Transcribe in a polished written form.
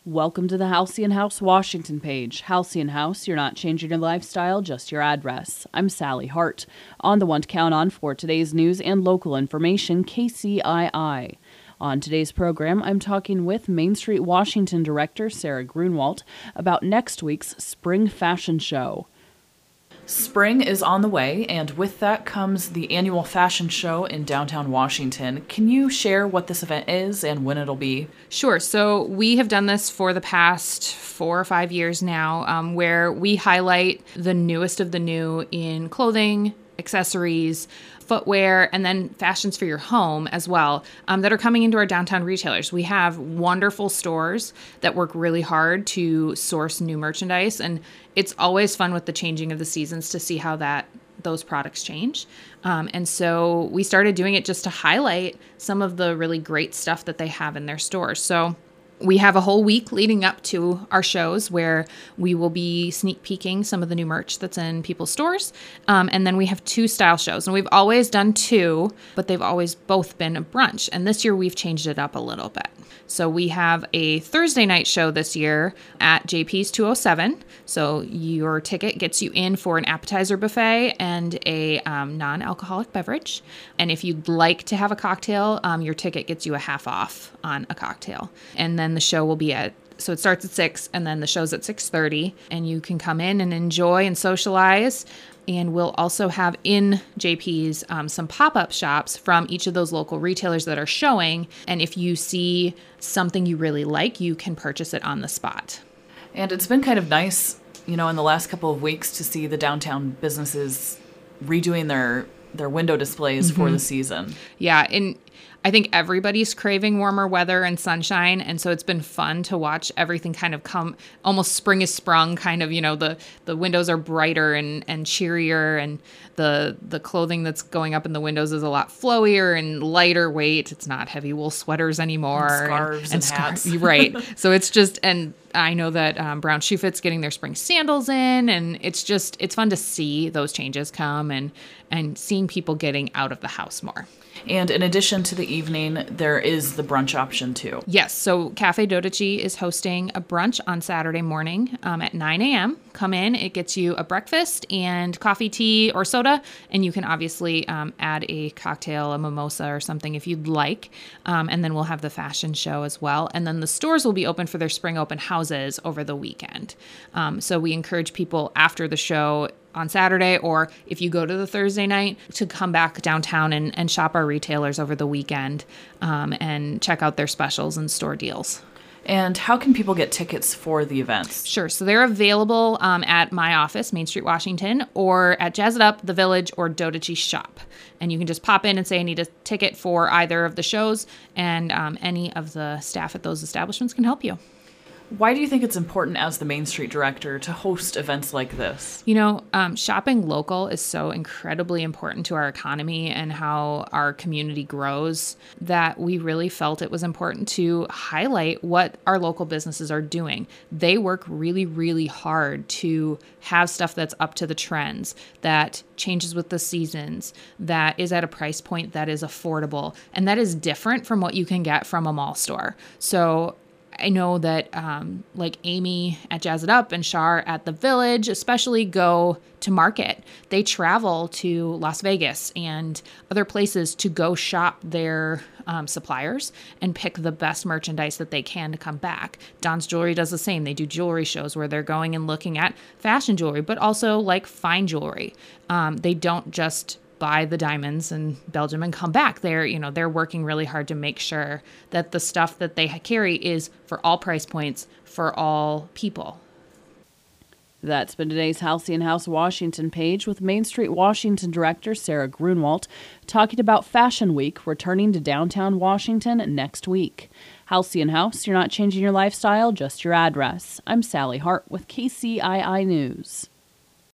Welcome to the Halcyon House Washington page. Halcyon House, you're not changing your lifestyle, just your address. I'm Sally Hart. On the one to count on for today's news and local information, KCII. On today's program, I'm talking with Main Street Washington Director Sarah Grunwald about next week's Spring Fashion Show. Spring is on the way, and with that comes the annual fashion show in downtown Washington. Can you share what this event is and when it'll be? Sure. So we have done this for the past 4 or 5 years now, where we highlight the newest of the new in clothing, accessories, footwear, and then fashions for your home as well, that are coming into our downtown retailers. We have wonderful stores that work really hard to source new merchandise, and it's always fun with the changing of the seasons to see how those products change. And so we started doing it just to highlight some of the really great stuff that they have in their stores. So we have a whole week leading up to our shows where we will be sneak peeking some of the new merch that's in people's stores. And then we have 2 style shows. And we've always done 2, but they've always both been a brunch. And this year we've changed it up a little bit. So we have a Thursday night show this year at JP's 207. So your ticket gets you in for an appetizer buffet and a non-alcoholic beverage. And if you'd like to have a cocktail, your ticket gets you a half off on a cocktail. And then the show will be so it starts at 6 and then the show's at 6:30. And you can come in and enjoy and socialize. And we'll also have in JP's some pop-up shops from each of those local retailers that are showing. And if you see something you really like, you can purchase it on the spot. And it's been kind of nice, in the last couple of weeks to see the downtown businesses redoing their window displays for the season. Yeah, and I think everybody's craving warmer weather and sunshine, and so it's been fun to watch everything kind of come, almost spring is sprung, kind of, the windows are brighter and cheerier, and the clothing that's going up in the windows is a lot flowier and lighter weight. It's not heavy wool sweaters anymore. And scarves and hats. Right. So it's just, and I know that Brown Shoe Fit's getting their spring sandals in, and it's fun to see those changes come and seeing people getting out of the house more. And in addition to the evening, there is the brunch option too. Yes. So Cafe Dodici is hosting a brunch on Saturday morning at 9 a.m. Come in. It gets you a breakfast and coffee, tea, or soda. And you can obviously add a cocktail, a mimosa, or something if you'd like. And then we'll have the fashion show as well. And then the stores will be open for their spring open houses over the weekend. So we encourage people after the show on Saturday, or if you go to the Thursday night, to come back downtown and shop our retailers over the weekend and check out their specials and store deals. And how can people get tickets for the events? Sure. So they're available at my office, Main Street, Washington, or at Jazz It Up, The Village, or Dodici Shop. And you can just pop in and say, I need a ticket for either of the shows, and any of the staff at those establishments can help you. Why do you think it's important as the Main Street Director to host events like this? Shopping local is so incredibly important to our economy and how our community grows that we really felt it was important to highlight what our local businesses are doing. They work really, really hard to have stuff that's up to the trends, that changes with the seasons, that is at a price point that is affordable, and that is different from what you can get from a mall store. So I know that like Amy at Jazz It Up and Shar at The Village especially go to market. They travel to Las Vegas and other places to go shop their suppliers and pick the best merchandise that they can to come back. Don's Jewelry does the same. They do jewelry shows where they're going and looking at fashion jewelry, but also like fine jewelry. They don't just buy the diamonds in Belgium and come back. They're working really hard to make sure that the stuff that they carry is for all price points, for all people. That's been today's Halcyon House Washington page with Main Street Washington Director Sarah Grunwald talking about Fashion Week returning to downtown Washington next week. Halcyon House, you're not changing your lifestyle, just your address. I'm Sally Hart with KCII News.